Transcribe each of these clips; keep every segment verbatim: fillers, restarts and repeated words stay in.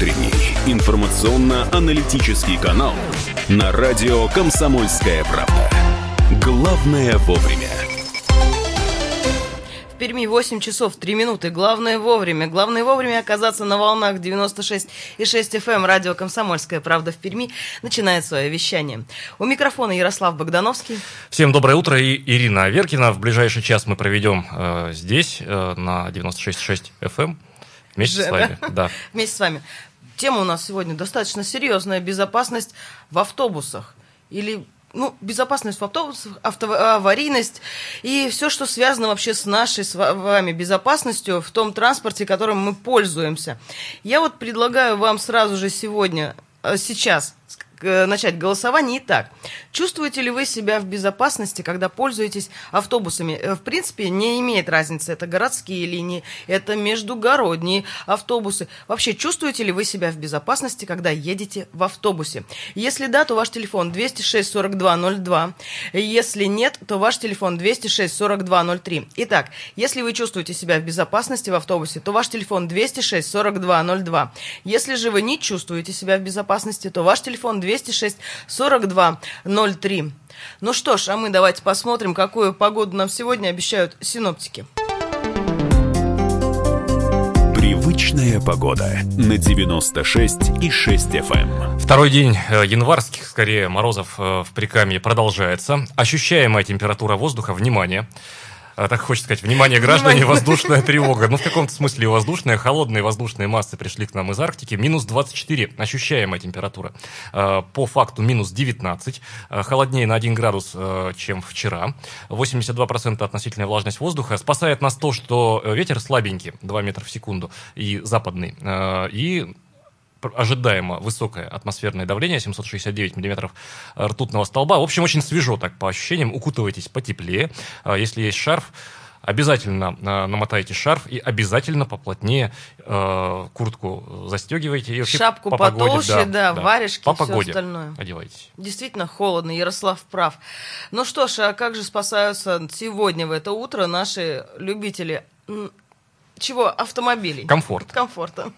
Утренний информационно-аналитический канал на радио «Комсомольская правда». Главное вовремя. В Перми восемь часов три минуты. Главное вовремя. Главное вовремя оказаться на волнах девяносто шесть и шесть эф эм. Радио «Комсомольская правда» в Перми начинает свое вещание. У микрофона Ярослав Богдановский. Всем доброе утро. И Ирина Аверкина. В ближайший час мы проведем э, здесь, э, на девяносто шесть и шесть эф эм. Вместе Же, с вами. Да? Да. Вместе с вами. Тема у нас сегодня достаточно серьезная. Безопасность в автобусах. Или... Ну, безопасность в автобусах, автоаварийность и все, что связано вообще с нашей с вами безопасностью в том транспорте, которым мы пользуемся. Я вот предлагаю вам сразу же сегодня, сейчас начать голосование. Итак, чувствуете ли вы себя в безопасности, когда пользуетесь автобусами? В принципе, не имеет разницы, это городские линии, это междугородние автобусы. Вообще, чувствуете ли вы себя в безопасности, когда едете в автобусе? Если да, то ваш телефон двести шесть сорок два ноль два. Если нет, то ваш телефон двести шесть сорок два ноль три. Итак, если вы чувствуете себя в безопасности в автобусе, то ваш телефон двести шесть сорок два ноль два. Если же вы не чувствуете себя в безопасности, то ваш телефон двести шесть сорок два ноль три. Ну что ж, а мы давайте посмотрим, какую погоду нам сегодня обещают синоптики. Привычная погода на девяносто шесть и шесть эф эм. Второй день январских, скорее, морозов в Прикамье продолжается. Ощущаемая температура воздуха, внимание, так хочется сказать, внимание, граждане, воздушная тревога. Ну, в каком-то смысле воздушная, холодные воздушные массы пришли к нам из Арктики. Минус двадцать четыре, ощущаемая температура. По факту минус девятнадцать. Холоднее на один градус, чем вчера. восемьдесят два процента относительная влажность воздуха. Спасает нас то, что ветер слабенький, два метра в секунду, и западный. И... ожидаемо высокое атмосферное давление, семьсот шестьдесят девять миллиметров ртутного столба. В общем, очень свежо так по ощущениям. Укутывайтесь потеплее. Если есть шарф, обязательно намотайте шарф и обязательно поплотнее э, куртку застегивайте. И шапку по потолще, погоде, да, да, варежки по и все погоде остальное. Одевайтесь. Действительно холодно, Ярослав прав. Ну что ж, а как же спасаются сегодня в это утро наши любители чего? Автомобилей. Комфорт. Комфорта.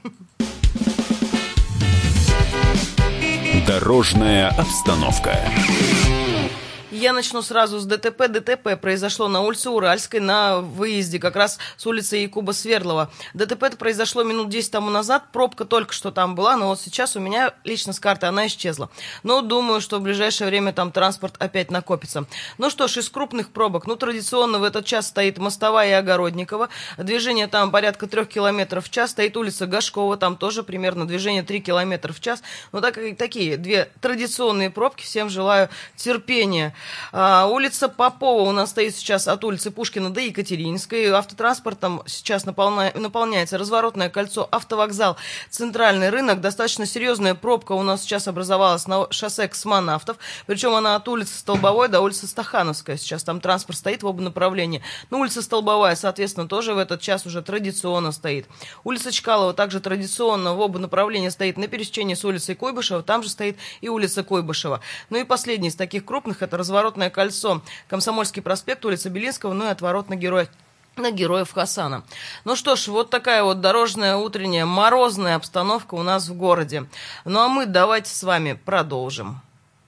Дорожная обстановка. Я начну сразу с ДТП. ДТП произошло на улице Уральской, на выезде как раз с улицы Якуба Свердлова. ДТП произошло минут десять тому назад, пробка только что там была, но вот сейчас у меня лично с карты она исчезла. Но думаю, что в ближайшее время там транспорт опять накопится. Ну что ж, из крупных пробок, ну традиционно в этот час стоит Мостовая и Огородникова. Движение там порядка трех километров в час. Стоит улица Гашкова, там тоже примерно движение три километра в час. Ну так, такие две традиционные пробки. Всем желаю терпения. А, улица Попова у нас стоит сейчас от улицы Пушкина до Екатерининской. Автотранспортом сейчас наполня... наполняется разворотное кольцо, автовокзал, центральный рынок. Достаточно серьезная пробка у нас сейчас образовалась на шоссе Космонавтов. Причем она от улицы Столбовой до улицы Стахановская. Сейчас там транспорт стоит в оба направления. Ну, улица Столбовая, соответственно, тоже в этот час уже традиционно стоит. Улица Чкалова также традиционно в оба направления стоит на пересечении с улицей Куйбышева. Там же стоит и улица Куйбышева. Ну и последний из таких крупных — это разворотное кольцо, Комсомольский проспект, улица Белинского, ну и отворот на Героев, на Героев Хасана. Ну что ж, вот такая вот дорожная утренняя морозная обстановка у нас в городе. Ну а мы давайте с вами продолжим.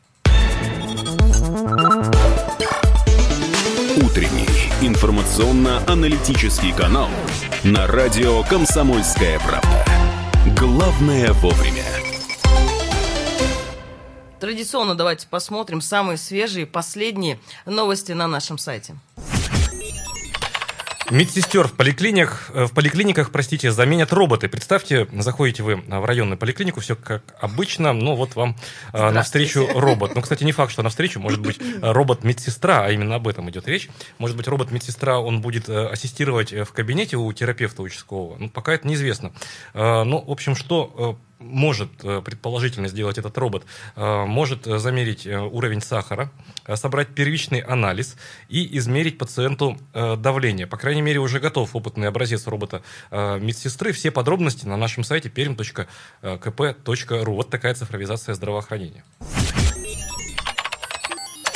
Утренний информационно-аналитический канал на радио «Комсомольская правда». Главное вовремя. Традиционно давайте посмотрим самые свежие, последние новости на нашем сайте. Медсестер в поликлиниках, в поликлиниках, простите, заменят роботы. Представьте, заходите вы в районную поликлинику, все как обычно, но вот вам э, навстречу робот. Ну, кстати, не факт, что навстречу может быть робот-медсестра, а именно об этом идет речь. Может быть, робот-медсестра, он будет э, ассистировать в кабинете у терапевта участкового. Ну, пока это неизвестно. Э, ну, в общем, что... Э, может предположительно сделать этот робот, может замерить уровень сахара, собрать первичный анализ и измерить пациенту давление. По крайней мере, уже готов опытный образец робота медсестры. Все подробности на нашем сайте пермь точка ка пэ точка ру. Вот такая цифровизация здравоохранения.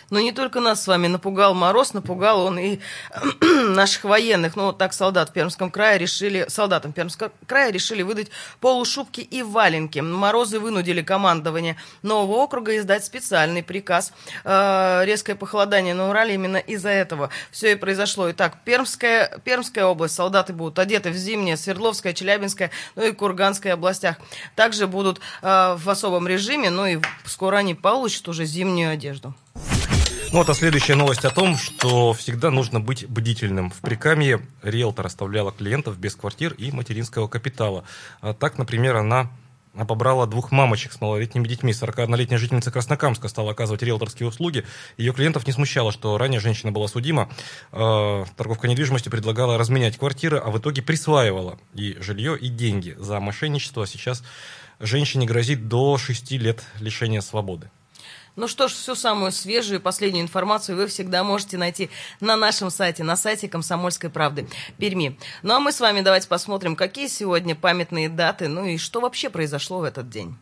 Но не только нас с вами напугал мороз, напугал он и наших военных. Ну, вот так солдат в Пермском крае решили, солдатам Пермского края решили выдать полушубки и валенки. Морозы вынудили командование нового округа издать специальный приказ. Э, резкое похолодание на Урале именно из-за этого все и произошло. Итак, Пермская, Пермская область. Солдаты будут одеты в зимнее, Свердловская, Челябинская, ну и Курганская областях. Также будут э, в особом режиме, ну и скоро они получат уже зимнюю одежду. Ну вот, а следующая новость о том, что всегда нужно быть бдительным. В Прикамье риэлтор оставляла клиентов без квартир и материнского капитала. А так, например, она обобрала двух мамочек с малолетними детьми. сорокаоднолетняя жительница Краснокамска стала оказывать риэлторские услуги. Ее клиентов не смущало, что ранее женщина была судима. Торговка недвижимостью предлагала разменять квартиры, а в итоге присваивала и жилье, и деньги за мошенничество. Сейчас женщине грозит до шести лет лишения свободы. Ну что ж, всю самую свежую и последнюю информацию вы всегда можете найти на нашем сайте, на сайте «Комсомольской правды» Перми. Ну а мы с вами давайте посмотрим, какие сегодня памятные даты, ну и что вообще произошло в этот день.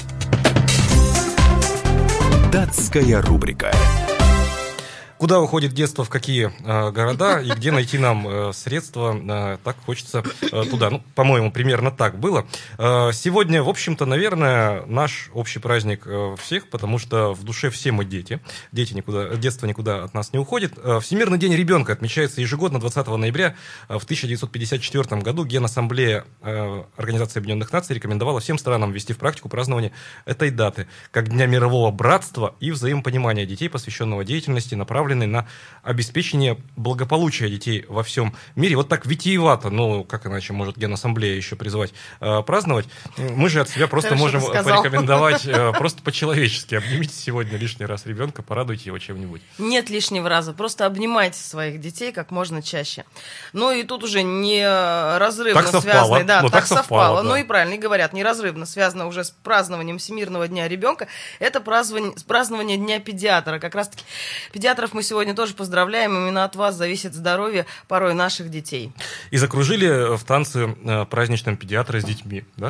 Датская рубрика. Куда уходит детство, в какие э, города и где найти нам э, средства, э, так хочется э, туда. Ну, по-моему, примерно так было. Э, сегодня, в общем-то, наверное, наш общий праздник э, всех, потому что в душе все мы дети. Дети никуда, детство никуда от нас не уходит. Э, Всемирный день ребенка отмечается ежегодно двадцатого ноября. Э, в тысяча девятьсот пятьдесят четвёртом году Генассамблея э, Организации Объединенных Наций рекомендовала всем странам ввести в практику празднование этой даты как Дня мирового братства и взаимопонимания детей, посвященного деятельности, направленной на обеспечение благополучия детей во всем мире. Вот так витиевато, ну, как иначе может Генассамблея еще призвать э, праздновать. Мы же от себя просто Хорошо можем сказал. порекомендовать э, просто по-человечески. Обнимите сегодня лишний раз ребенка, порадуйте его чем-нибудь. Нет лишнего раза, просто обнимайте своих детей как можно чаще. Ну и тут уже неразрывно Так совпало. связано. Да, Ну, так, так совпало. совпало, да. Ну и правильно, и говорят, неразрывно связано уже с празднованием Всемирного дня ребенка. Это празднование, празднование Дня педиатра. Как раз-таки педиатров мы сегодня тоже поздравляем. Именно от вас зависит здоровье порой наших детей. И закружили в танце э, праздничном педиатра с детьми, да?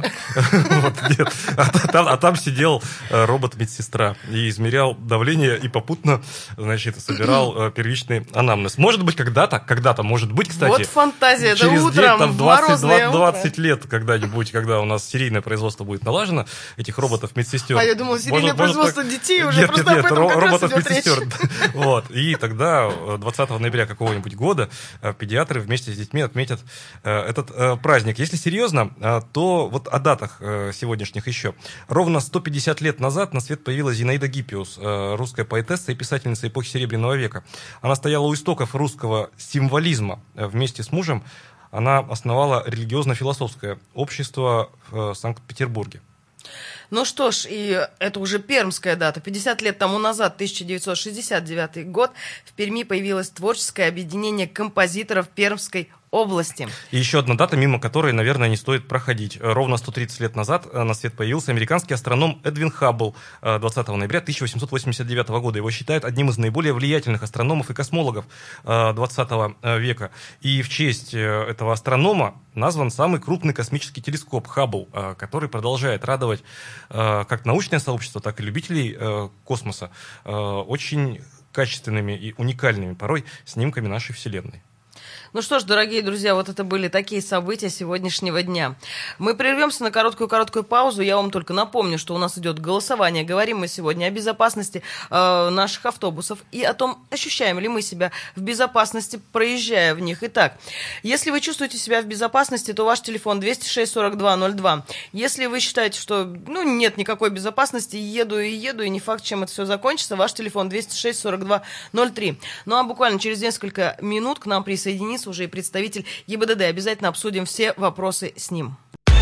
А там сидел робот-медсестра и измерял давление и попутно, значит, собирал первичный анамнез. Может быть, когда-то, когда-то, может быть, кстати, вот фантазия, через да утром, там морозное двадцать лет когда-нибудь, когда у нас серийное производство будет налажено, этих роботов-медсестер. А я думала, серийное производство детей уже, нет, просто нет, об этом как раз идет речь. Вот. И тогда двадцатого ноября какого-нибудь года педиатры вместе с детьми отметят этот праздник. Если серьезно, то вот о датах сегодняшних еще. Ровно сто пятьдесят лет назад на свет появилась Зинаида Гиппиус, русская поэтесса и писательница эпохи Серебряного века. Она стояла у истоков русского символизма. Вместе с мужем она основала религиозно-философское общество в Санкт-Петербурге. Ну что ж, и это уже пермская дата. пятьдесят лет тому назад, тысяча девятьсот шестьдесят девятый год, в Перми появилось творческое объединение композиторов Пермской области. И еще одна дата, мимо которой, наверное, не стоит проходить. Ровно сто тридцать лет назад на свет появился американский астроном Эдвин Хаббл. двадцатого ноября тысяча восемьсот восемьдесят девятого года. Его считают одним из наиболее влиятельных астрономов и космологов двадцатого века. И в честь этого астронома назван самый крупный космический телескоп Хаббл, который продолжает радовать как научное сообщество, так и любителей космоса очень качественными и уникальными порой снимками нашей Вселенной. Ну что ж, дорогие друзья, вот это были такие события сегодняшнего дня. Мы прервемся на короткую-короткую паузу. Я вам только напомню, что у нас идет голосование. Говорим мы сегодня о безопасности э, наших автобусов и о том, ощущаем ли мы себя в безопасности, проезжая в них. Итак, если вы чувствуете себя в безопасности, то ваш телефон двести шесть сорок два ноль два. Если вы считаете, что ну, нет никакой безопасности, еду и еду, и не факт, чем это все закончится, ваш телефон двести шесть сорок два ноль три. Ну а буквально через несколько минут к нам присоединится уже и представитель ГИБДД. Обязательно обсудим все вопросы с ним.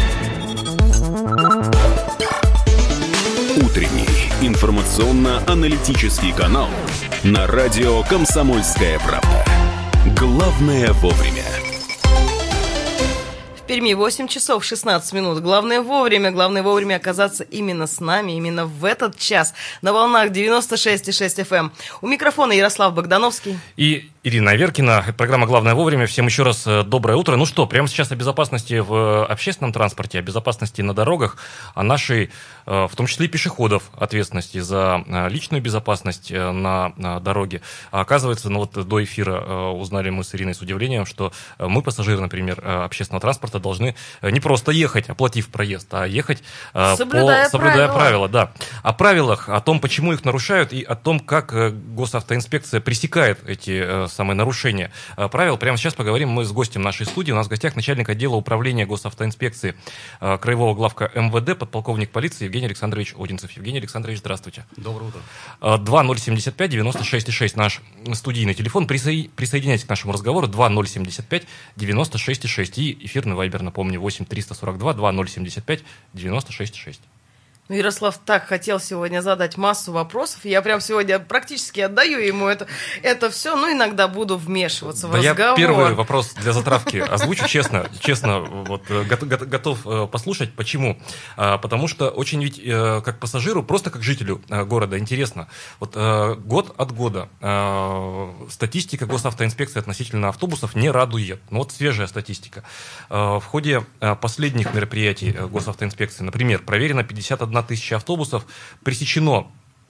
Утренний информационно-аналитический канал на радио «Комсомольская правда». Главное вовремя. В Перми восемь часов шестнадцать минут. Главное вовремя, главное вовремя оказаться именно с нами, именно в этот час на волнах девяносто шесть и шесть эф эм. У микрофона Ярослав Богдановский и Ирина Аверкина. Программа «Главное вовремя». Всем еще раз доброе утро. Ну что, прямо сейчас о безопасности в общественном транспорте, о безопасности на дорогах, о нашей, в том числе и пешеходов, ответственности за личную безопасность на дороге. А оказывается, ну вот до эфира узнали мы с Ириной с удивлением, что мы, пассажиры, например, общественного транспорта, должны не просто ехать, оплатив проезд, а ехать соблюдая, по, соблюдая правила. правила. Да. О правилах, о том, почему их нарушают, и о том, как госавтоинспекция пресекает эти самые нарушения правил. Прямо сейчас поговорим мы с гостем нашей студии. У нас в гостях начальник отдела управления госавтоинспекции краевого главка эм вэ дэ, подполковник полиции Евгений Александрович Одинцев. Евгений Александрович, здравствуйте. Доброе утро. два ноль семь пять девяносто шесть шесть наш студийный телефон. Присо... Присоединяйтесь к нашему разговору. два ноль семь пять девяносто шесть шесть. И эфирный вайбер, напомню, восемь триста сорок два два ноль семь пять девяносто шесть шесть. Ну, Ярослав так хотел сегодня задать массу вопросов. Я прям сегодня практически отдаю ему это, это все, но иногда буду вмешиваться да в разговор. Я первый вопрос для затравки озвучу, честно, честно, вот, готов, готов послушать. Почему? Потому что очень ведь, как пассажиру, просто как жителю города интересно. Вот год от года статистика госавтоинспекции относительно автобусов не радует. Ну, вот свежая статистика. В ходе последних мероприятий госавтоинспекции, например, проверено пятьдесят одна тысяча автобусов, пресечено,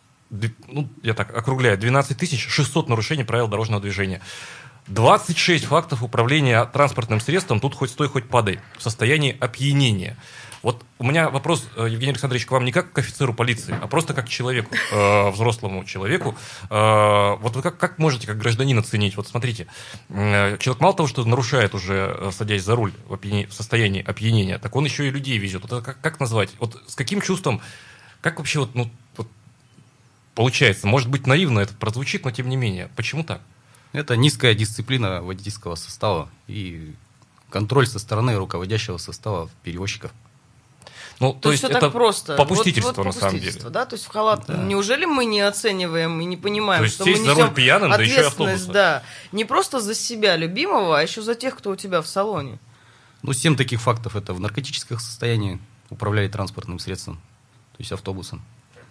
ну, я так округляю, двенадцать тысяч шестьсот нарушений правил дорожного движения. двадцать шесть фактов управления транспортным средством, тут хоть стой, хоть падай, в состоянии опьянения. Вот у меня вопрос, Евгений Александрович, к вам не как к офицеру полиции, а просто как к человеку, э, взрослому человеку. Э, вот вы как, как можете, как гражданин, оценить? Вот смотрите, э, человек мало того, что нарушает уже, садясь за руль в, опьяне, в состоянии опьянения, так он еще и людей везет. Вот это как, как назвать? Вот с каким чувством, как вообще вот, ну, вот получается? Может быть, наивно это прозвучит, но тем не менее. Почему так? Это низкая дисциплина водительского состава и контроль со стороны руководящего состава перевозчиков. Ну, то, то есть есть это просто попустительство, вот, вот на самом попустительство, деле. Да? То есть в халат. Да. Неужели мы не оцениваем и не понимаем, то есть что мы сесть за несем руль пьяным, да еще и ответственность, автобуса. Да, не просто за себя любимого, а еще за тех, кто у тебя в салоне. Ну, семь таких фактов. Это в наркотическом состоянии управляет транспортным средством, то есть автобусом.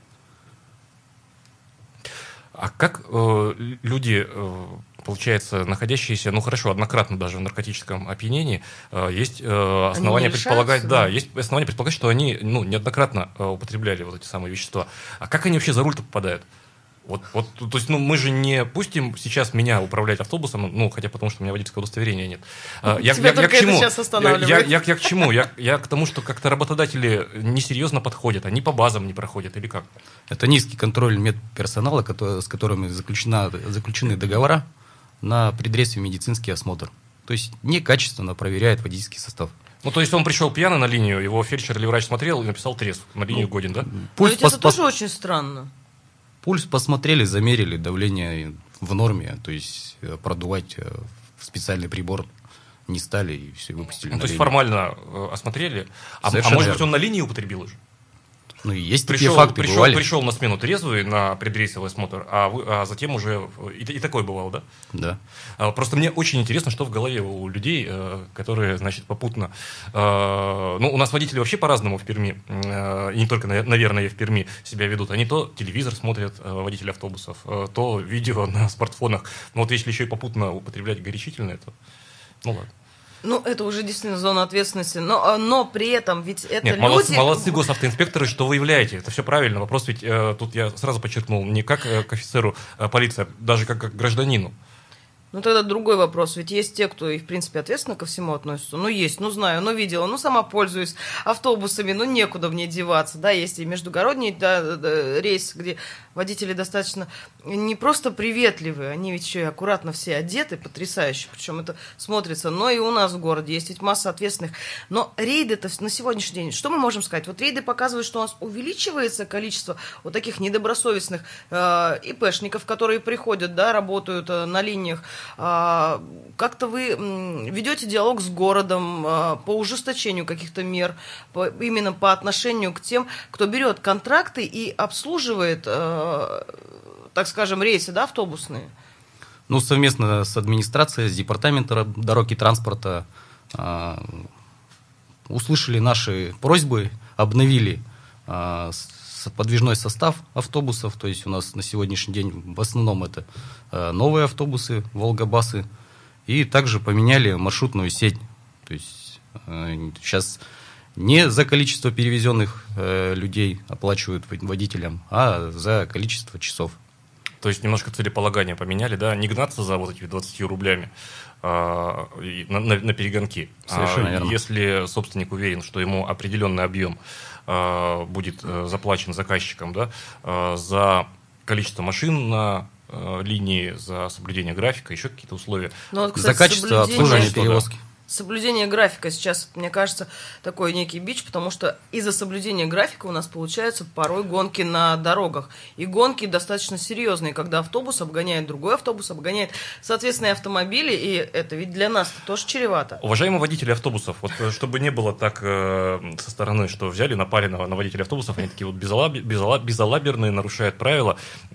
А как э, люди, э, получается, находящиеся, ну хорошо, однократно даже в наркотическом опьянении, э, есть э, основания предполагать, да, да, есть основания предполагать, что они, ну, неоднократно э, употребляли вот эти самые вещества. А как они вообще за руль-то попадают? Вот, вот, то есть, ну, мы же не пустим сейчас меня управлять автобусом, ну, хотя потому, что у меня водительского удостоверения нет. Я, Тебя я, только я к чему? это сейчас останавливает. Я, я, я к чему? Я, я к тому, что как-то работодатели несерьезно подходят, они по базам не проходят, или как? Это низкий контроль медперсонала, который, с которыми заключена, заключены договора на предсрочный медицинский осмотр. То есть некачественно проверяет водительский состав. Ну, то есть он пришел пьяный на линию, его фельдшер или врач смотрел и написал трезв, на линию ну, годен, да? Пульс ведь пос- это тоже очень странно. Пульс посмотрели, замерили, давление в норме, то есть продувать в специальный прибор не стали и все, выпустили ну, на то есть линию. Формально э, осмотрели, а, а может верно. быть он на линии употребил уже? Ну, есть пришел, такие факты, пришел, бывали. Пришел на смену трезвый на предрейсовый осмотр, а, вы, а затем уже... И, и такой бывал, да? Да. А, просто мне очень интересно, что в голове у людей, э, которые, значит, попутно... Э, ну, у нас водители вообще по-разному в Перми, э, и не только, наверное, в Перми себя ведут. Они то телевизор смотрят, э, водители автобусов, э, то видео на смартфонах. Но вот если еще и попутно употреблять горячительное, то... Ну, ладно. Ну, это уже действительно зона ответственности, но, но при этом ведь это Нет, люди... молодцы, молодцы госавтоинспекторы, что вы являете, это все правильно. Вопрос ведь, э, тут я сразу подчеркнул, не как э, к офицеру э, полиции, а даже как, как к гражданину. Ну, тогда другой вопрос. Ведь есть те, кто и, в принципе, ответственно ко всему относится. Ну, есть, ну, знаю, ну, видела, ну, сама пользуюсь автобусами, ну, некуда мне деваться. Да, есть и междугородний да, да, рейс, где водители достаточно не просто приветливые, они ведь еще и аккуратно все одеты, потрясающе, причем это смотрится. Но и у нас в городе есть ведь масса ответственных. Но рейды-то на сегодняшний день, что мы можем сказать? Вот рейды показывают, что у нас увеличивается количество вот таких недобросовестных э, ИПшников, которые приходят, да, работают э, на линиях. Как-то вы ведете диалог с городом по ужесточению каких-то мер, по, именно по отношению к тем, кто берет контракты и обслуживает, так скажем, рейсы, да, автобусные? Ну, совместно с администрацией, с департаментом дорог и транспорта услышали наши просьбы, обновили э, подвижной состав автобусов. То есть у нас на сегодняшний день в основном это э, новые автобусы, волгобасы. И также поменяли маршрутную сеть. То есть э, сейчас не за количество перевезенных э, людей оплачивают водителям, а за количество часов. То есть немножко целеполагание поменяли, да, не гнаться за вот этими двадцатью рублями а, на, на, на перегонки. Совершенно а, верно. Если собственник уверен, что ему определенный объем а, будет а, заплачен заказчиком, да, а, за количество машин на а, линии, за соблюдение графика, еще какие-то условия. Ну, вот, кстати, за качество обслуживания что, перевозки. да. Соблюдение графика сейчас, мне кажется, такой некий бич, потому что из-за соблюдения графика у нас получаются порой гонки на дорогах. И гонки достаточно серьезные, когда автобус обгоняет другой автобус, обгоняет соответственные автомобили, и это ведь для нас тоже чревато. Уважаемые водители автобусов, вот чтобы не было так э, со стороны, что взяли, напали на, на водителей автобусов, они такие вот безалаб, безалаб, безалаберные, нарушают правила.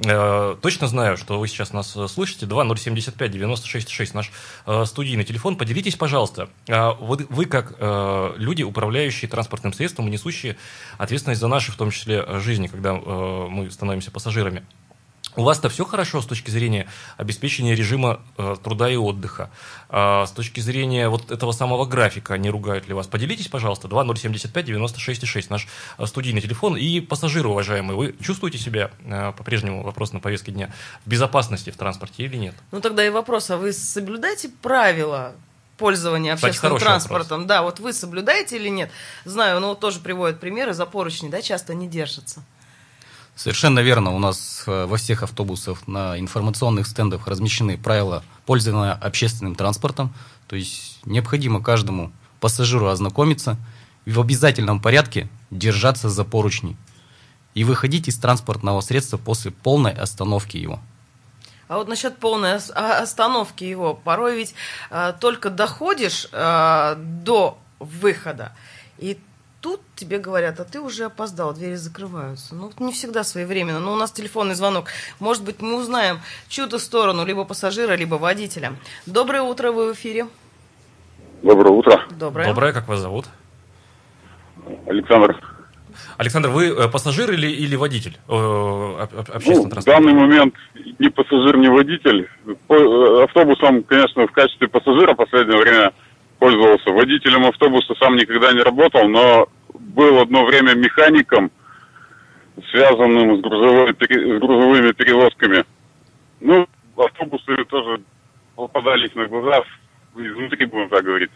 Э, точно знаю, что вы сейчас нас слышите. два ноль семьдесят пять девяносто шесть шесть наш э, студийный телефон. Поделитесь, пожалуйста. Вы, вы как э, люди, управляющие транспортным средством и несущие ответственность за наши, в том числе, жизни, когда э, мы становимся пассажирами. У вас-то все хорошо с точки зрения обеспечения режима э, труда и отдыха, э, с точки зрения вот этого самого графика, не ругают ли вас? Поделитесь, пожалуйста, два ноль семьдесят пять девяносто шесть шесть наш э, студийный телефон. И пассажиры, уважаемые, вы чувствуете себя, э, по-прежнему вопрос на повестке дня, в безопасности в транспорте или нет? Ну тогда и вопрос, а вы соблюдаете правила пользования общественным Кстати, транспортом? вопрос. Да, вот вы соблюдаете или нет? Знаю, ну вот тоже приводят примеры, за поручни, да, часто не держатся. Совершенно верно. У нас во всех автобусах на информационных стендах размещены правила пользования общественным транспортом. То есть необходимо каждому пассажиру ознакомиться и в обязательном порядке держаться за поручни и выходить из транспортного средства после полной остановки его. А вот насчет полной остановки его, порой ведь а, только доходишь а, до выхода, и тут тебе говорят, а ты уже опоздал, двери закрываются. Ну, не всегда своевременно, но у нас телефонный звонок. Может быть, мы узнаем чью-то сторону, либо пассажира, либо водителя. Доброе утро, вы в эфире. Доброе утро. Доброе. Доброе, как вас зовут? Александр. Александр, вы пассажир или, или водитель э, общественного Ну, транспорта? в данный момент ни пассажир, ни водитель. По, автобусом, конечно, в качестве пассажира в последнее время пользовался. Водителем автобуса сам никогда не работал, но был одно время механиком, связанным с, грузовой, с грузовыми перевозками. Ну, автобусы тоже попадались на глаза, изнутри, будем так говорить.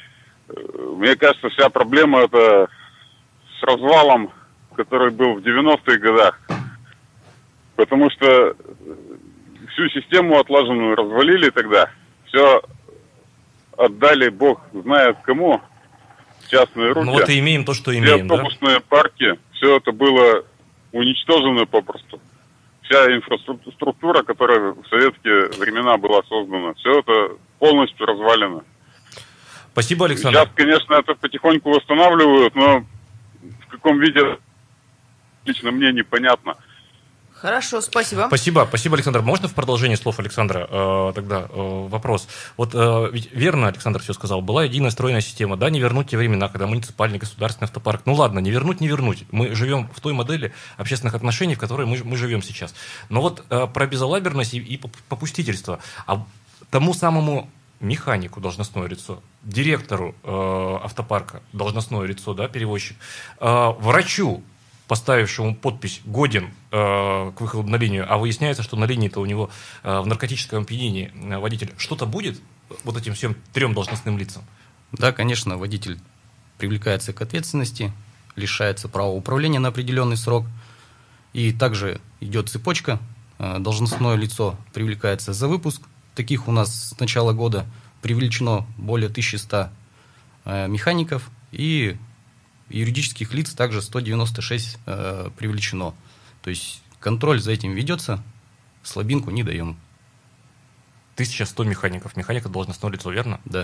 Мне кажется, вся проблема это с развалом, который был в девяностых годах. Потому что всю систему отлаженную развалили тогда. Все отдали, бог знает кому, в частные руки. Ну вот и имеем то, что Все имеем, автобусные да? парки, все это было уничтожено попросту. Вся инфраструктура, которая в советские времена была создана, все это полностью развалено. Спасибо, Александр. Сейчас, конечно, это потихоньку восстанавливают, но в каком виде, лично мне непонятно. Хорошо, спасибо. Спасибо, спасибо, Александр. Можно в продолжение слов Александра э, тогда э, вопрос? Вот э, ведь верно Александр все сказал, была единая стройная система, да, не вернуть те времена, когда муниципальный государственный автопарк, ну ладно, не вернуть, не вернуть, мы живем в той модели общественных отношений, в которой мы, мы живем сейчас. Но вот э, про безалаберность и, и попустительство, а тому самому механику должностное лицо, директору э, автопарка должностное лицо, да, перевозчик, э, врачу, поставившему подпись «годен э, к выходу на линию», а выясняется, что на линии-то у него э, в наркотическом опьянении э, водитель, что-то будет вот этим всем трем должностным лицам? Да, конечно, водитель привлекается к ответственности, лишается права управления на определенный срок. И также идет цепочка. Э, должностное лицо привлекается за выпуск. Таких у нас с начала года привлечено более тысячи ста э, механиков, и юридических лиц также сто девяносто шесть э, привлечено. То есть контроль за этим ведется, слабинку не даем. тысяча сто механиков. Механика должностное лицо, верно? Да.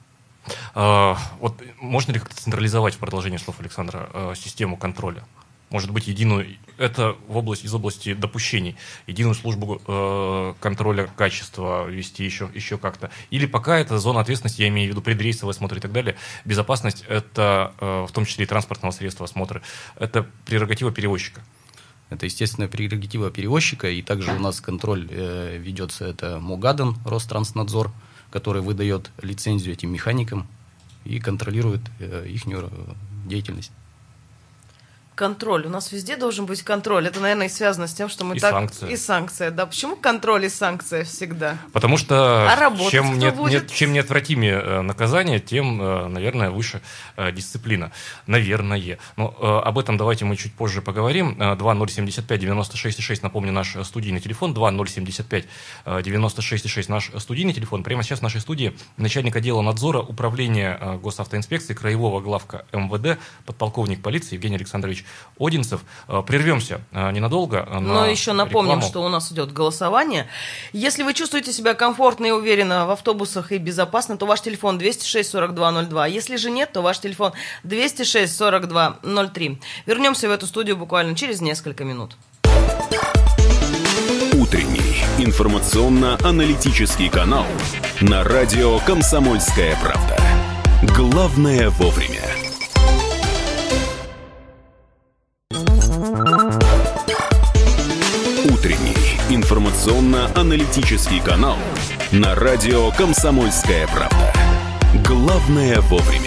А, вот можно ли как-то централизовать в продолжении слов Александра а, систему контроля? может быть, единую, это в области, из области допущений, единую службу э, контроля качества вести еще, еще как-то. Или пока это зона ответственности, я имею в виду предрейсовый осмотр и так далее, безопасность, это э, в том числе и транспортного средства осмотра, это прерогатива перевозчика. Это, естественно, прерогатива перевозчика, и также у нас контроль э, ведется, это МОГАДАН, Ространснадзор, который выдает лицензию этим механикам и контролирует э, их деятельность. Контроль. У нас везде должен быть контроль. Это, наверное, и связано с тем, что мы и так... Санкция. И санкция. Да, почему контроль и санкция всегда? Потому что а чем, нет, нет, чем неотвратимее наказание, тем, наверное, выше дисциплина. Наверное. Но об этом давайте мы чуть позже поговорим. два ноль семь пять девяносто шесть шесть, напомню, наш студийный телефон. два ноль семь пять девяносто шесть шесть, наш студийный телефон. Прямо сейчас в нашей студии начальник отдела надзора управления госавтоинспекции, краевого главка эм вэ дэ, подполковник полиции Евгений Александрович Одинцев. Прервемся ненадолго. Но еще напомним, рекламу. что у нас идет голосование. Если вы чувствуете себя комфортно и уверенно в автобусах и безопасно, то ваш телефон двести шесть сорок два ноль два. Если же нет, то ваш телефон двести шесть сорок два ноль три. Вернемся в эту студию буквально через несколько минут. Утренний информационно-аналитический канал на радио «Комсомольская правда». Главное вовремя. Утренний информационно-аналитический канал на радио «Комсомольская правда». Главное вовремя.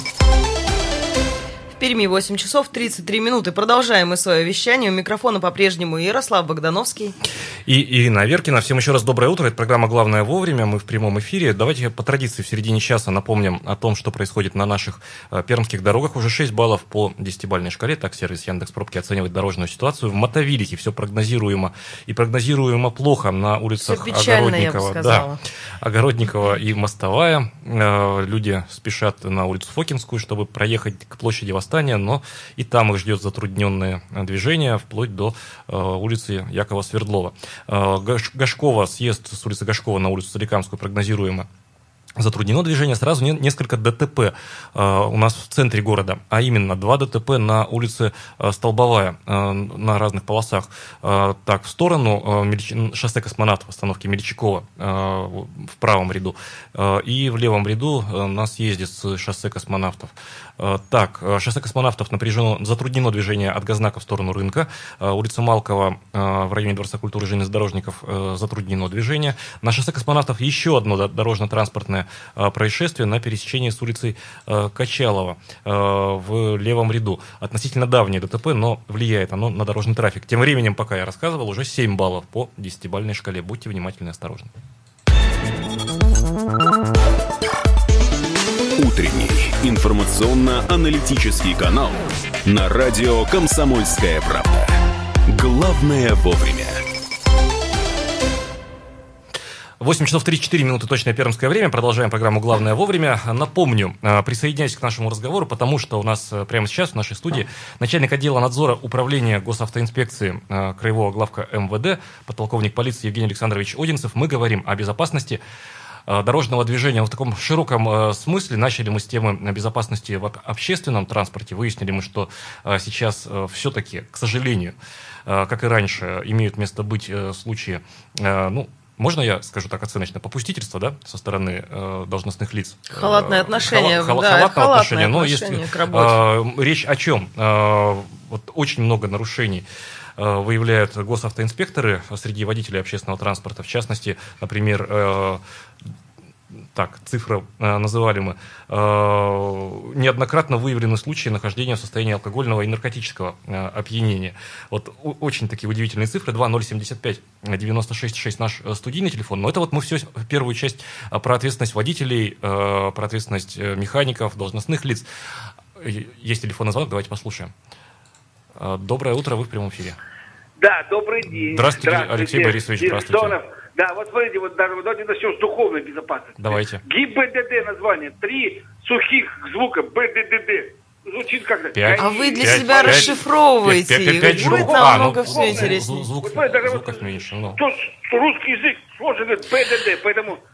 В Перми восемь часов тридцать три минуты. Продолжаем мы свое вещание. У микрофона по-прежнему Ярослав Богдановский. И Ирина Аверкина. Всем еще раз доброе утро. Это программа «Главное вовремя». Мы в прямом эфире. Давайте по традиции в середине часа напомним о том, что происходит на наших э, пермских дорогах. Уже шесть баллов по десятибалльной шкале. Так сервис Яндекс.Пробки оценивает дорожную ситуацию. В Мотовилихе все прогнозируемо и прогнозируемо плохо на улицах печально, Огородникова. Да, Огородникова и Мостовая. Э, люди спешат на улицу Фокинскую, чтобы проехать к площади Восстания, но и там их ждет затрудненное движение вплоть до э, улицы Якова Свердлова. Гашкова, съезд с улицы Гашкова на улицу Соликамскую прогнозируемо затруднено движение. Сразу несколько ДТП у нас в центре города, а именно два ДТП на улице Столбовая на разных полосах. Так, в сторону шоссе Космонавтов, остановки Мельчакова в правом ряду, и в левом ряду на съезде с шоссе Космонавтов. Так, шоссе Космонавтов напряжено, затруднено движение от Газнака в сторону рынка. Улица Малкова в районе Дворца культуры и железнодорожников затруднено движение. На шоссе Космонавтов еще одно дорожно-транспортное происшествие на пересечении с улицей Качалова в левом ряду. Относительно давнее ДТП, но влияет оно на дорожный трафик. Тем временем, пока я рассказывал, уже семь баллов по десятибалльной шкале. Будьте внимательны и осторожны. Утренний информационно-аналитический канал на радио «Комсомольская правда». Главное вовремя. восемь часов тридцать четыре минуты, точное пермское время. Продолжаем программу «Главное вовремя». Напомню, присоединяйтесь к нашему разговору, потому что у нас прямо сейчас в нашей студии начальник отдела надзора управления госавтоинспекции краевого главка эм вэ дэ, подполковник полиции Евгений Александрович Одинцев. Мы говорим о безопасности дорожного движения в таком широком смысле. Начали мы с темы безопасности в общественном транспорте. Выяснили мы, что сейчас все-таки, к сожалению, как и раньше, имеют место быть случаи, ну, можно я скажу так оценочно, попустительство, да, со стороны э, должностных лиц? Халатное отношение. Хала, да, халатное отношение. Но отношение есть к работе. Э, речь о чем? Э, вот очень много нарушений э, выявляют госавтоинспекторы среди водителей общественного транспорта. В частности, например, э, так, цифры э, называли мы, э, неоднократно выявлены случаи нахождения в состоянии алкогольного и наркотического э, опьянения. Вот о- очень такие удивительные цифры. два ноль семь пять девяносто шесть шесть наш студийный телефон. Но это вот мы все, в первую часть, про ответственность водителей, э, про ответственность механиков, должностных лиц. Есть телефонный звонок, давайте послушаем. Э, доброе утро, вы в прямом эфире. Да, добрый день. Здравствуйте, здравствуйте. Алексей Борисович, здравствуйте. Да, вот смотрите, вот даже вот давайте начнем с духовной безопасности. Давайте. ГИБДД название. Три сухих звука БДДД. Звучит как-то. Пять. А вы для пять, себя пять, расшифровываете. пять, пять, пять их. звуков. Будет А, намного ну, все интереснее. Звук, Вот, смотрите, даже звуков вот, меньше. Ну. То, русский язык сложно говорит БДД, поэтому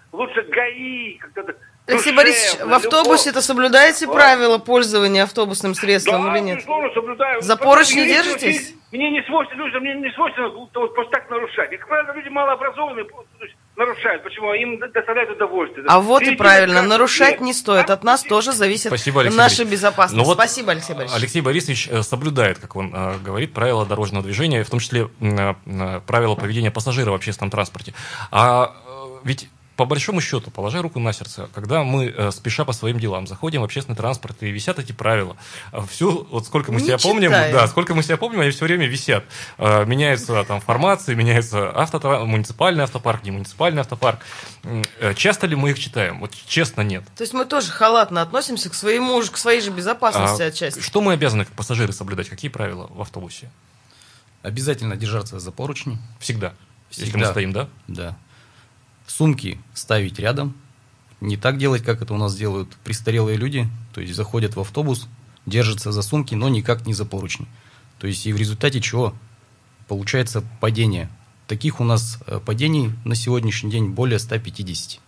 лучше ГАИ, как-то Алексей Борисович, в автобусе-то соблюдаете правила пользования автобусным средством да, или нет? безусловно, соблюдаю. За поручни держитесь? Мне не свойственно, людям мне не свойственно вот просто так нарушать. И, как правило, люди малообразованные нарушают. Почему? Им доставляют удовольствие. А вот и правильно, как... нарушать Нет. не стоит. От нас тоже зависит Спасибо, Алексей наша Борисович. безопасность. Ну вот Спасибо, Алексей Борисович. Алексей Борисович соблюдает, как он э, говорит, правила дорожного движения, в том числе э, э, правила поведения пассажира в общественном транспорте. А э, ведь по большому счету, положа руку на сердце, когда мы, э, спеша по своим делам, заходим в общественный транспорт и висят эти правила, э, всю, вот сколько мы Не себя помним, читаем. да, сколько мы себя помним, они все время висят. Э, меняются там формации, меняется автотра... муниципальный автопарк, не муниципальный автопарк. Э, часто ли мы их читаем? Вот честно, нет. То есть мы тоже халатно относимся к своему же, к своей же безопасности А отчасти. что мы обязаны как пассажиры соблюдать? Какие правила в автобусе? Обязательно держаться за поручни. Всегда. Если Всегда. мы стоим, да? Да. Сумки ставить рядом. Не так делать, как это у нас делают престарелые люди. То есть заходят в автобус, держатся за сумки, но никак не за поручни. То есть и в результате чего получается падение. Таких у нас падений на сегодняшний день более ста пятидесяти.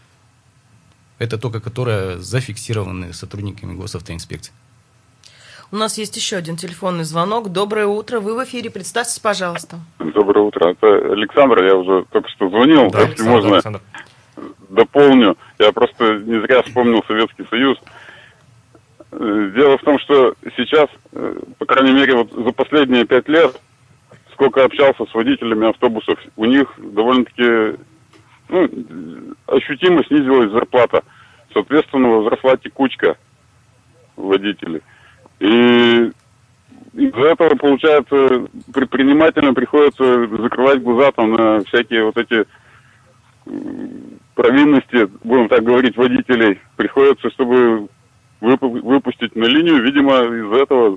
Это только которые зафиксированы сотрудниками госавтоинспекции. У нас есть еще один телефонный звонок. Доброе утро, вы в эфире, представьтесь, пожалуйста. Доброе утро. Это Александр, я уже только что звонил. Да, Если Александр, можно, Александр. дополню. Я просто не зря вспомнил Советский Союз. Дело в том, что сейчас, по крайней мере, вот за последние пять лет, сколько общался с водителями автобусов, у них довольно-таки ну, ощутимо снизилась зарплата. Соответственно, возросла текучка водителей. И из-за этого, получается, предпринимателям приходится закрывать глаза там на всякие вот эти провинности, будем так говорить, водителей. Приходится, чтобы выпу- выпустить на линию, видимо, из-за этого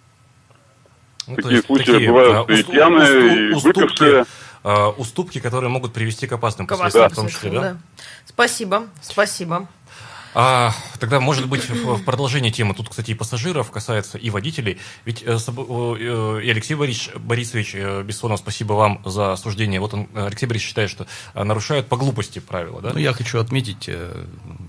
Ну, такие есть случаи такие, бывают а, и уступ- пьяные, и уступ- выпившие. а, уступки, которые могут привести к опасным К последствиям, опасным в том числе, последствиям, да? да. Спасибо, спасибо. А, тогда, может быть, в, в продолжение темы, тут, кстати, и пассажиров касается, и водителей. Ведь э, соб- э, и Алексей Борис, Борисович э, Бессонов, спасибо вам за суждение. Вот он, Алексей Борисович, считает, что э, нарушают по глупости правила, да? Ну, я хочу отметить, э,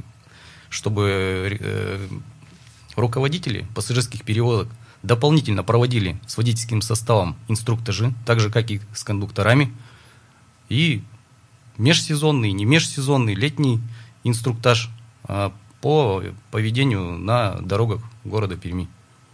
чтобы э, руководители пассажирских перевозок дополнительно проводили с водительским составом инструктажи, так же, как и с кондукторами, и межсезонный, не межсезонный, летний инструктаж по поведению на дорогах города Перми.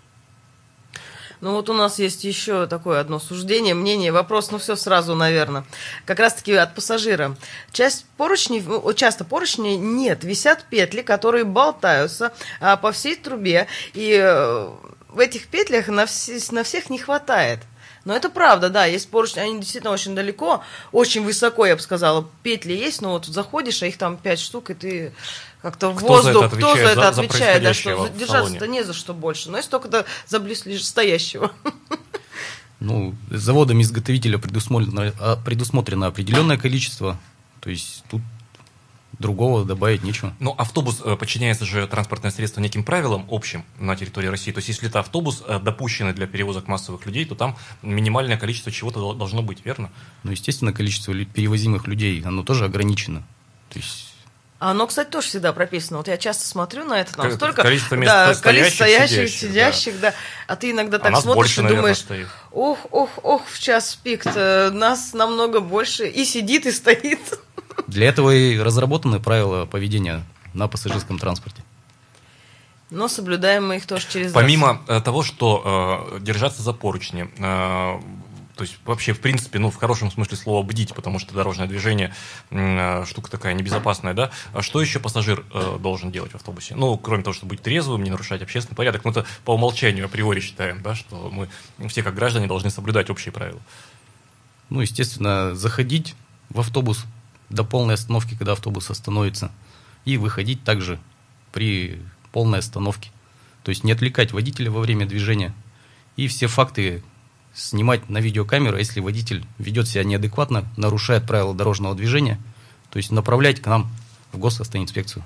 Ну вот у нас есть еще такое одно суждение, мнение, вопрос, ну все сразу, наверное. Как раз-таки от пассажира. Часть поручней, ну, часто поручней нет, висят петли, которые болтаются а, по всей трубе, и э, в этих петлях на, все, на всех не хватает. Но это правда, да, есть поручни, они действительно очень далеко, очень высоко, я бы сказала, петли есть, но вот заходишь, а их там пять штук, и ты как-то в Кто воздух, за это кто за отвечает, это за- за отвечает, да, происходящее что в держаться-то салоне? не за что больше, но если только за близлежащего. Ну, заводом-изготовителя предусмотрено, а, предусмотрено определенное количество, то есть тут другого добавить нечего. Но автобус э, подчиняется же транспортное средство неким правилам общим на территории России. То есть, если это автобус, э, допущенный для перевозок массовых людей, то там минимальное количество чего-то дол- должно быть, верно? Но, естественно, количество ли- перевозимых людей, оно тоже ограничено. То есть А оно, кстати, тоже всегда прописано. Вот я часто смотрю на это, там Ко- столько количество мест да, стоящих, количество стоящих, сидящих, сидящих, да. А ты иногда А так нас смотришь больше, и наверное, думаешь, стоит. ох, ох, ох, в час пик нас намного больше и сидит, и стоит. для этого и разработаны правила поведения на пассажирском транспорте. Но соблюдаем мы их тоже через раз. Помимо э, того, что э, держаться за поручни, э, то есть вообще, в принципе, ну, в хорошем смысле слова бдить, потому что дорожное движение э, штука такая небезопасная, да? А что еще пассажир э, должен делать в автобусе? Ну, кроме того, чтобы быть трезвым, не нарушать общественный порядок, мы это по умолчанию априори считаем, да, что мы все как граждане должны соблюдать общие правила. Ну, естественно, заходить в автобус до полной остановки, когда автобус остановится, и выходить также при полной остановке. То есть не отвлекать водителя во время движения. И все факты снимать на видеокамеру, если водитель ведет себя неадекватно, нарушает правила дорожного движения, то есть направлять к нам в госавтоинспекцию.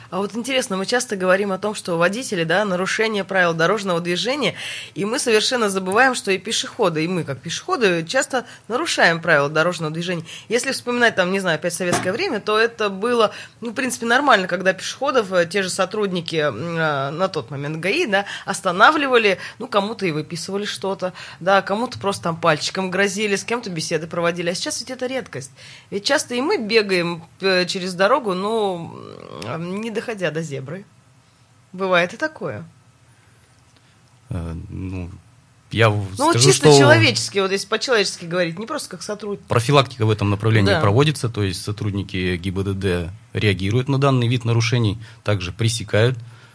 А вот интересно, мы часто говорим о том, что водители, да, нарушение правил дорожного движения, и мы совершенно забываем, что и пешеходы, и мы, как пешеходы, часто нарушаем правила дорожного движения. Если вспоминать, там, не знаю, опять советское время, то это было, ну, в принципе, нормально, когда пешеходов те же сотрудники э, на тот момент ГАИ, да, останавливали, ну, кому-то и выписывали что-то, да, кому-то просто там пальчиком грозили, с кем-то беседы проводили. А сейчас ведь это редкость. Ведь часто и мы бегаем через дорогу, ну, не доходя до зебры. Бывает и такое. Э, ну, я ну, скажу, вот чисто что человечески, вот если по-человечески говорить, не просто как сотрудник. профилактика в этом направлении Да. проводится, то есть сотрудники ГИБДД реагируют на данный вид нарушений, также пресекают,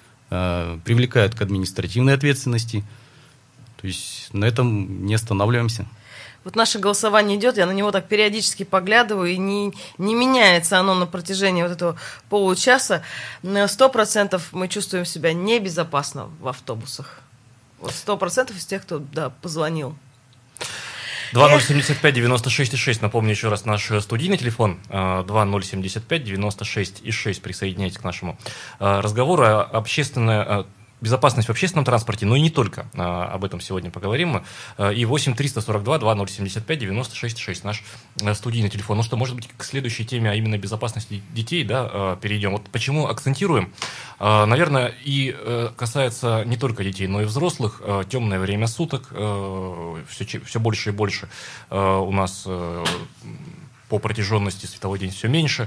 э, привлекают к административной ответственности. То есть на этом не останавливаемся. Вот наше голосование идет, я на него так периодически поглядываю, и не, не меняется оно на протяжении вот этого получаса. Сто процентов мы чувствуем себя небезопасно в автобусах. Вот сто процентов из тех, кто, да, позвонил. два ноль семь пять девяносто шесть шесть, напомню еще раз, наш студийный телефон, два ноль семь пять девяносто шесть шесть, присоединяйтесь к нашему разговору. Общественная безопасность в общественном транспорте, но и не только. А, об этом сегодня поговорим. А, и восемь триста сорок два два ноль семь пять девяносто шесть шесть, наш а, студийный телефон. Ну что, может быть, к следующей теме, а именно безопасности детей, да, а, перейдем. Вот почему акцентируем? А, наверное, и а, касается не только детей, но и взрослых. А, темное время суток, а, все, все больше и больше а, у нас а, по протяженности световой день все меньше.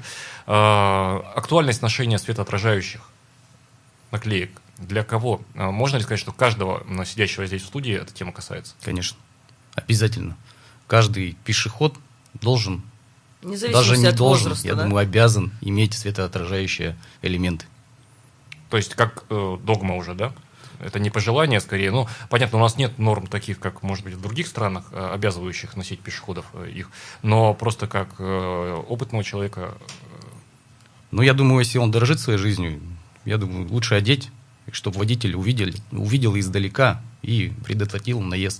А, актуальность ношения светоотражающих наклеек. Для кого? Можно ли сказать, что каждого сидящего здесь в студии эта тема касается? Конечно, обязательно. Каждый пешеход должен, даже не от должен, возраста, я да? думаю, обязан иметь светоотражающие элементы. То есть как э, догма уже, да? Это не пожелание, скорее. Ну, понятно, у нас нет норм таких, как, может быть, в других странах, э, обязывающих носить пешеходов э, их, но просто как э, опытного человека. Э... Ну, я думаю, если он дорожит своей жизнью, я думаю, лучше одеть, чтобы водитель увидел, увидел издалека и предотвратил наезд.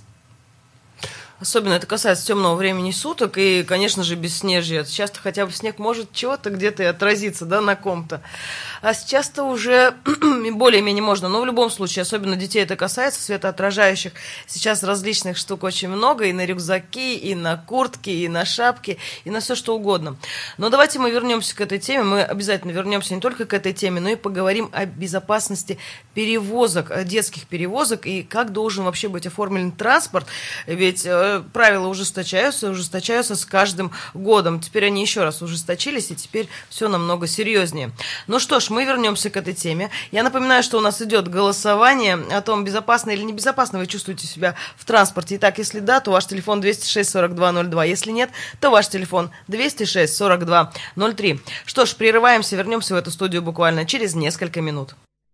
Особенно это касается темного времени суток и, конечно же, бесснежья. Часто хотя бы снег может чего-то где-то и отразиться, да, на ком-то. А сейчас-то уже более-менее можно. Но в любом случае, особенно детей это касается, светоотражающих. Сейчас различных штук очень много. И на рюкзаки, и на куртки, и на шапки, и на все что угодно. Но давайте мы вернемся к этой теме. Мы обязательно вернемся не только к этой теме, но и поговорим о безопасности перевозок, детских перевозок, и как должен вообще быть оформлен транспорт. Ведь правила ужесточаются, ужесточаются с каждым годом. Теперь они еще раз ужесточились, и теперь все намного серьезнее. Ну что ж, мы вернемся к этой теме. Я напоминаю, что у нас идет голосование о том, безопасно или небезопасно вы чувствуете себя в транспорте. Итак, если да, то ваш телефон двести шесть сорок два ноль два. Если нет, то ваш телефон двести шесть сорок два ноль три. Что ж, прерываемся, вернемся в эту студию буквально через несколько минут.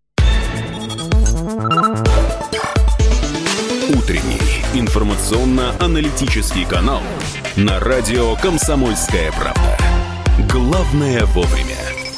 Утренний информационно-аналитический канал на радио «Комсомольская правда». Главное вовремя.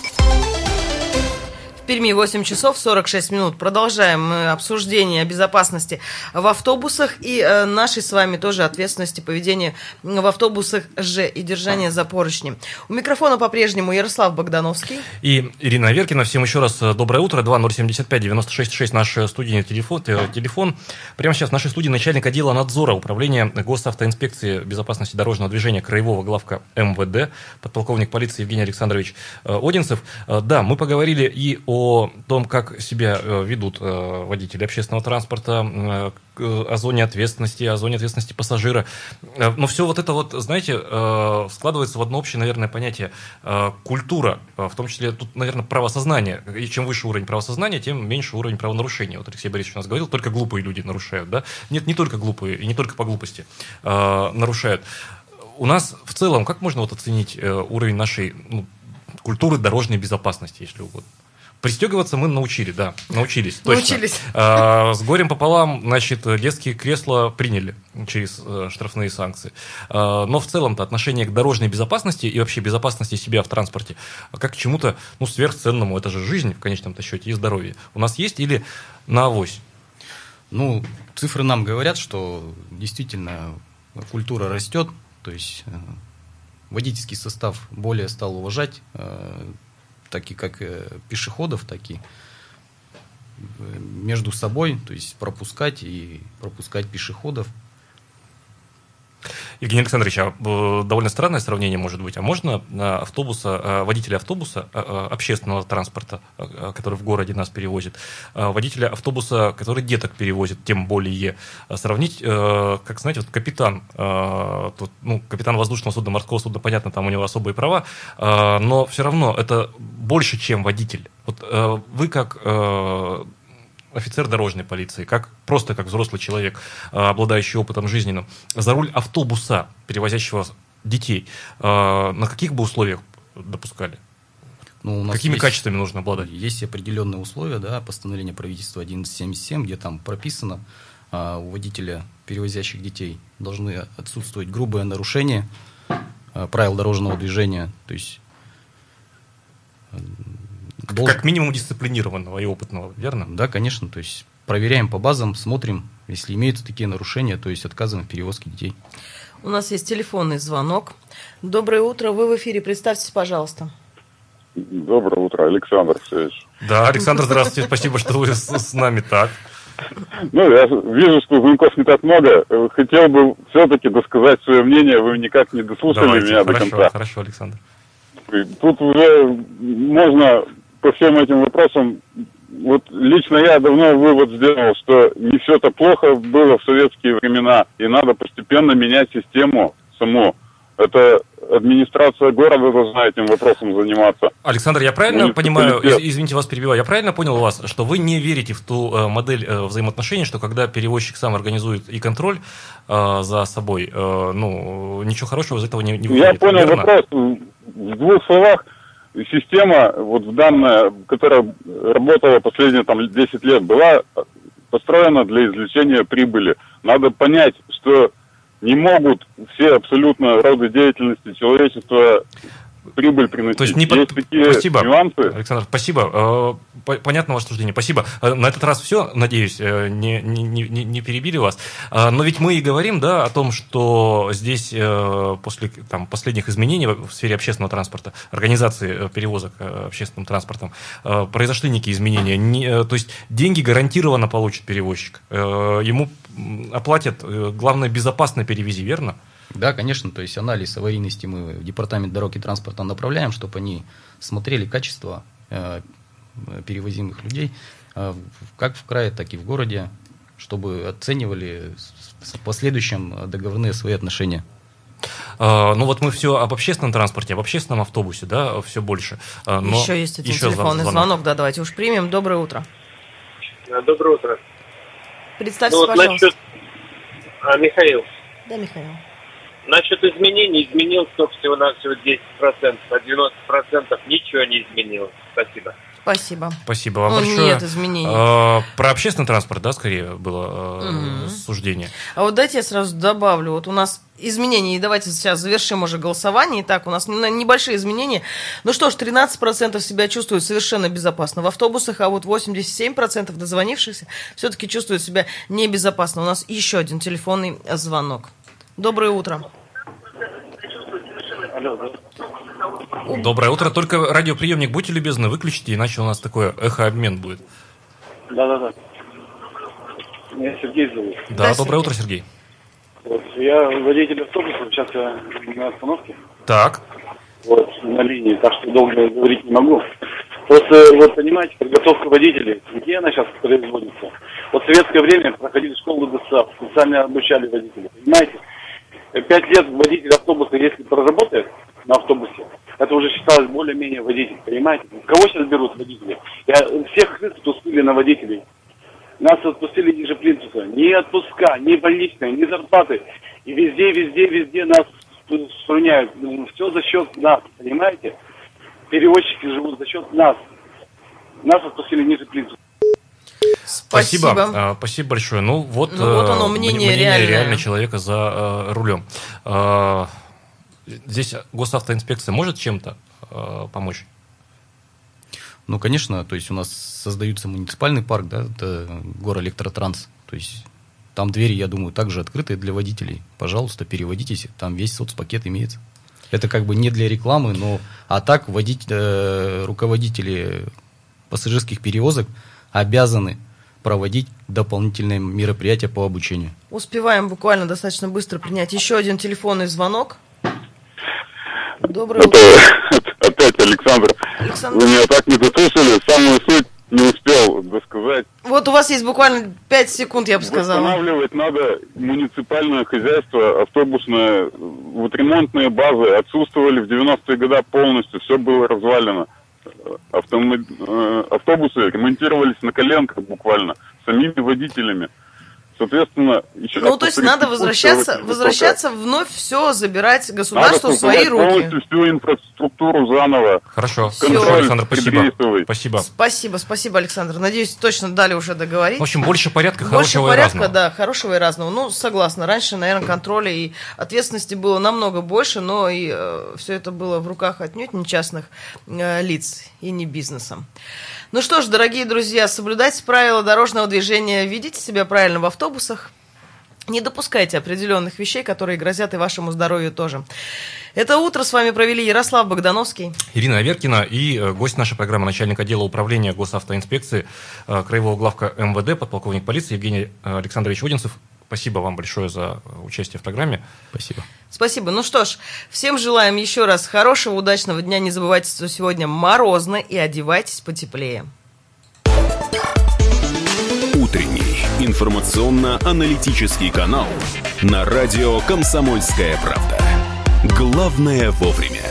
В Перми восемь часов сорок шесть минут. Продолжаем обсуждение безопасности в автобусах и э, нашей с вами тоже ответственности поведения в автобусах же и держания за поручни. У микрофона по-прежнему Ярослав Богдановский. И Ирина Аверкина. Всем еще раз доброе утро. два ноль семь пять девяносто шесть шесть наш студийный телефон, телефон. Прямо сейчас в нашей студии начальник отдела надзора Управления госавтоинспекции безопасности дорожного движения Краевого главка эм вэ дэ, подполковник полиции Евгений Александрович Одинцев. Да, мы поговорили и о о том, как себя ведут водители общественного транспорта, о зоне ответственности, о зоне ответственности пассажира. Но все вот это вот, знаете, складывается в одно общее, наверное, понятие культура, в том числе тут, наверное, правосознание. И чем выше уровень правосознания, тем меньше уровень правонарушения. Вот Алексей Борисович у нас говорил, только глупые люди нарушают, да? Нет, не только глупые и не только по глупости нарушают. У нас в целом, как можно вот оценить уровень нашей, ну, культуры дорожной безопасности, если угодно? Пристегиваться мы научили, да, научились. Точно. Научились. А, с горем пополам, значит, детские кресла приняли через а, штрафные санкции. А, но в целом-то отношение к дорожной безопасности и вообще безопасности себя в транспорте как к чему-то, ну, сверхценному, это же жизнь в конечном-то счете и здоровье. У нас есть или на авось? Ну, цифры нам говорят, что действительно культура растет, то есть водительский состав более стал уважать так и как пешеходов, так и между собой, то есть пропускать и пропускать пешеходов. Евгений Александрович, а довольно странное сравнение может быть. А можно автобуса, водителя автобуса общественного транспорта, который в городе нас перевозит, водителя автобуса, который деток перевозит, тем более, сравнить, как, знаете, вот капитан, тут, ну, капитан воздушного судна, морского судна, понятно, там у него особые права, но все равно это больше, чем водитель. Вот вы как офицер дорожной полиции, как, просто как взрослый человек, обладающий опытом жизненным, за руль автобуса, перевозящего детей, на каких бы условиях допускали? Ну, у нас Какими есть, качествами нужно обладать? Есть определенные условия, да, постановление правительства одиннадцать семьдесят семь, где там прописано, а, у водителя, перевозящих детей, должны отсутствовать грубые нарушения а, правил дорожного движения, то есть Должен... Как минимум дисциплинированного и опытного, верно? Да, конечно. То есть проверяем по базам, смотрим, если имеются такие нарушения, то есть отказываем в перевозке детей. У нас есть телефонный звонок. Доброе утро, вы в эфире, представьтесь, пожалуйста. Доброе утро, Александр Алексеевич. Да, Александр, здравствуйте, спасибо, что вы с нами. Так. Ну, я вижу, что звонков не так много. Хотел бы все-таки досказать свое мнение, вы никак не дослушали Давайте, меня хорошо, до конца. Хорошо, Александр. Тут уже можно по всем этим вопросам, вот лично я давно вывод сделал, что не все так плохо было в советские времена, и надо постепенно менять систему саму. Это администрация города должна этим вопросом заниматься. Александр, я правильно понимаю, из, извините, вас перебиваю, я правильно понял вас, что вы не верите в ту э, модель э, взаимоотношений, что когда перевозчик сам организует и контроль э, за собой, э, ну, ничего хорошего из этого не, не выходит? Я понял верно? вопрос. В двух словах. Система, вот данная, которая работала последние там десять лет, была построена для извлечения прибыли. Надо понять, что не могут все абсолютно роды деятельности человечества прибыль приносить. То есть не Есть под... такие спасибо, нюансы. Александр, спасибо. Понятно ваше суждение. Спасибо. На этот раз все, надеюсь, не, не, не, не перебили вас. Но ведь мы и говорим, да, о том, что здесь после там, последних изменений в сфере общественного транспорта, организации перевозок общественным транспортом, произошли некие изменения. Не, то есть деньги гарантированно получит перевозчик. Ему оплатят, главное, безопасно перевези, верно? Да, конечно, то есть анализ аварийности мы в департамент дорог и транспорта направляем, чтобы они смотрели качество э, перевозимых людей, э, как в крае, так и в городе, чтобы оценивали в последующем договорные свои отношения. Uh, ну вот мы все об общественном транспорте, об общественном автобусе, да, все больше. Uh, но еще есть один еще телефонный звонок. звонок, да, давайте уж примем. Доброе утро. Доброе утро. Представьте, ну, вот пожалуйста. Насчет... А, Михаил. Да, Михаил. Насчет изменений изменилось только всего-навсего десять процентов, а девяносто процентов ничего не изменилось. Спасибо. Спасибо. Спасибо вам ну, большое. Нет изменений. А, про общественный транспорт, да, скорее было а, mm-hmm. суждение. А вот дайте я сразу добавлю. Вот у нас изменения, и давайте сейчас завершим уже голосование. Итак, у нас небольшие изменения. Ну что ж, тринадцать процентов себя чувствуют совершенно безопасно в автобусах, а вот восемьдесят семь процентов дозвонившихся все-таки чувствуют себя небезопасно. У нас еще один телефонный звонок. Доброе утро. Алло, да. Доброе утро. Только радиоприемник, будьте любезны, выключите, иначе у нас такой эхообмен будет. Да-да-да. Меня Сергей зовут. Да, да доброе Сергей. утро, Сергей. Вот, я водитель автобуса, сейчас я на остановке. Так. Вот, на линии, так что долго говорить не могу. Просто, вот понимаете, подготовка водителей, где она сейчас производится? Вот в советское время проходили школу ДСА, специально обучали водителей, понимаете? Пять лет водитель автобуса, если проработает на автобусе, это уже считалось более-менее водитель, понимаете? Кого сейчас берут водители? Я, всех крыс отпустили на водителей. Нас отпустили ниже плинтуса. Ни отпуска, ни больничные, ни зарплаты. И везде, везде, везде нас струняют. Все за счет нас, понимаете? Перевозчики живут за счет нас. Нас отпустили ниже плинтуса. Спасибо. Спасибо. Спасибо большое. Ну вот, ну, вот оно, мнение, мнение реально человека за э, рулем. Э, здесь госавтоинспекция может чем-то э, помочь? Ну, конечно, то есть у нас создается муниципальный парк, да, это Горэлектротранс, то есть там двери, я думаю, также открыты для водителей. Пожалуйста, переводитесь, там весь соцпакет имеется. Это как бы не для рекламы, но а так водить, э, руководители пассажирских перевозок обязаны проводить дополнительные мероприятия по обучению. Успеваем буквально достаточно быстро принять еще один телефонный звонок. Доброе утро. Это опять Александр. Александр. Вы меня так не дослушали, самую суть не успел досказать. Вот у вас есть буквально пять секунд, я бы сказала. Восстанавливать надо муниципальное хозяйство, автобусное. Вот ремонтные базы отсутствовали в девяностые годы полностью, все было развалено. Автомо... Автобусы ремонтировались на коленках буквально, самими водителями. Соответственно, еще Ну, то есть надо возвращаться, возвращаться вновь все забирать государству в свои руки. Полностью всю инфраструктуру заново. Хорошо. Все. Александр, спасибо. Спасибо. Спасибо, спасибо, Александр. Надеюсь, точно дали уже договорить. В общем, больше порядка, больше хорошего порядка, и разного. да, хорошего и разного. Ну, согласна. Раньше, наверное, контроля и ответственности было намного больше, но и э, все это было в руках отнюдь не частных э, лиц и не бизнеса. Ну что ж, дорогие друзья, соблюдайте правила дорожного движения, ведите себя правильно в автобусах, не допускайте определенных вещей, которые грозят и вашему здоровью тоже. Это утро с вами провели Ярослав Богдановский, Ирина Аверкина и гость нашей программы, начальник отдела управления госавтоинспекции краевого главка эм вэ дэ, подполковник полиции Евгений Александрович Одинцев. Спасибо вам большое за участие в программе. Спасибо. Спасибо. Ну что ж, всем желаем еще раз хорошего, удачного дня. Не забывайте, что сегодня морозно, и одевайтесь потеплее. Утренний информационно-аналитический канал на радио «Комсомольская правда». Главное вовремя.